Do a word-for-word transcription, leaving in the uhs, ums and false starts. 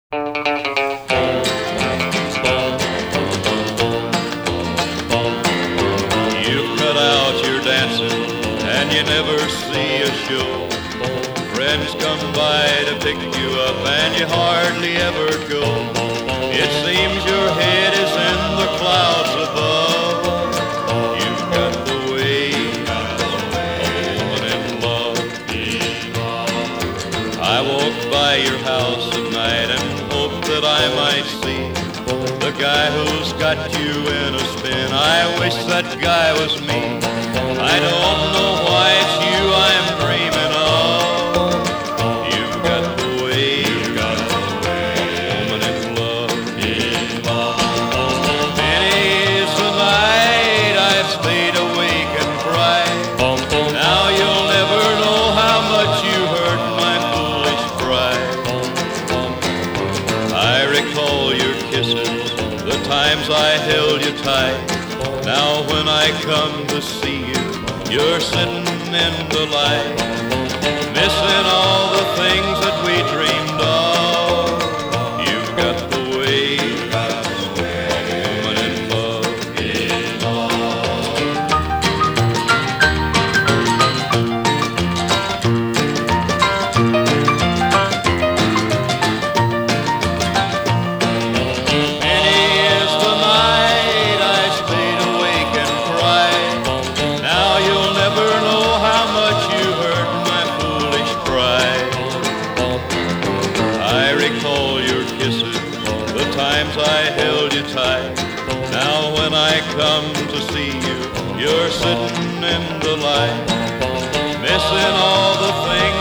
cut out your dancing and you never see a show. Friends come by to pick you up and you hardly ever go. It seems your head is in the clouds above. You've got the way of a woman in love. I walk by your house at night and hope that I might see the guy who's got you in a spin. I wish that guy was me. I don't know why it's you I'm dreaming of. You've got the way, you've got the way, woman in love. Many is the night I've stayed awake and cried. Now you'll never know how much you hurt my foolish pride. I recall your kisses, the times I held you tight. Now when I come to see you, you're sitting in the light, missing all the things that we dreamed of. You've got the way of a woman in love. Recall your kisses, the times I held you tight. Now when I come to see you, you're sitting in the light, missing all the things